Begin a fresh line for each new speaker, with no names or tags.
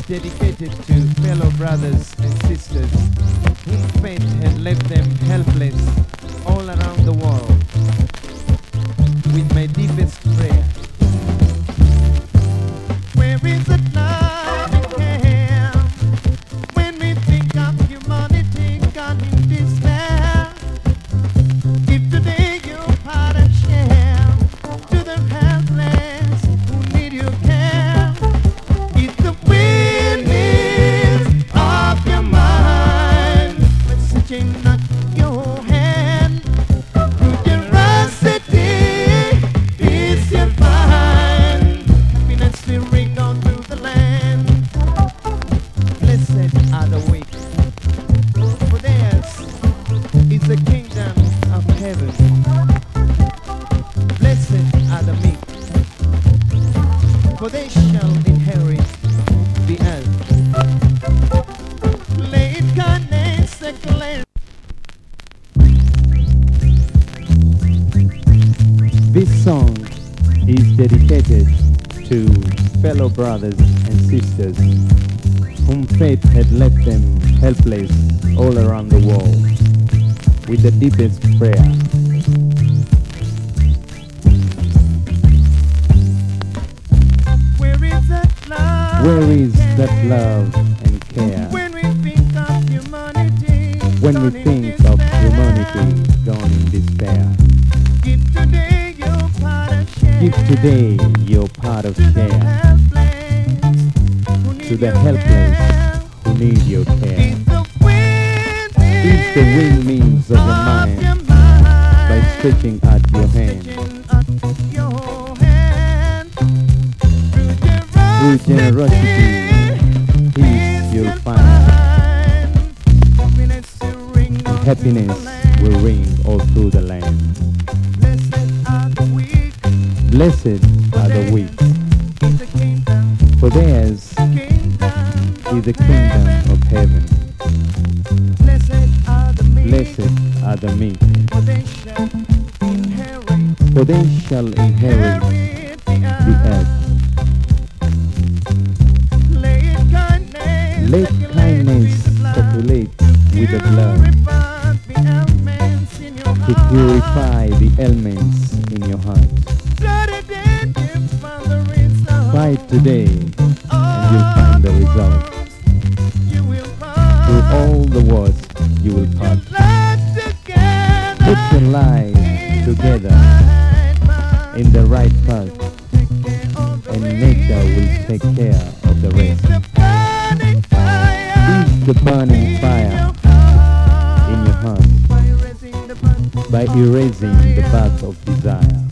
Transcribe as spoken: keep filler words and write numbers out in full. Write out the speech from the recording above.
dedicated to fellow brothers and sisters whom fate had left them helpless all around the world. With my deepest prayer, where is the love and care when we think of humanity gone in despair? Give today your part and share to the helpless who need your care. It's the weakness of your mind, messaging not your hand. Through generosity is your find. Happiness will ring on through the land. Blessed are the weak, for theirs is the kingdom of heaven. Blessed are the meek, for they shall inherit the earth. Late kindness declare. This song is dedicated to fellow brothers and sisters whom fate had left them helpless all around the world. With the deepest prayer, where is that love, where is that love and care when we think of humanity, when we think of humanity gone in despair? Give today your part of share, give today your part of share to the helpless who need your care. Is the wind means of your mind by stretching out your hand. Through generosity, peace you'll find, and happiness will ring all through the land. Blessed are the weak, for theirs is the kingdom of heaven. Blessed are the meek, for they shall inherit the earth. Let kindness circulate with the blood to purify the elements in your heart. Fight today and you'll find the result. Through all the wars you will pass. Put your life together in the right path, and nature will take care of the rest. Ease the burning fire in your heart by erasing the path of desire.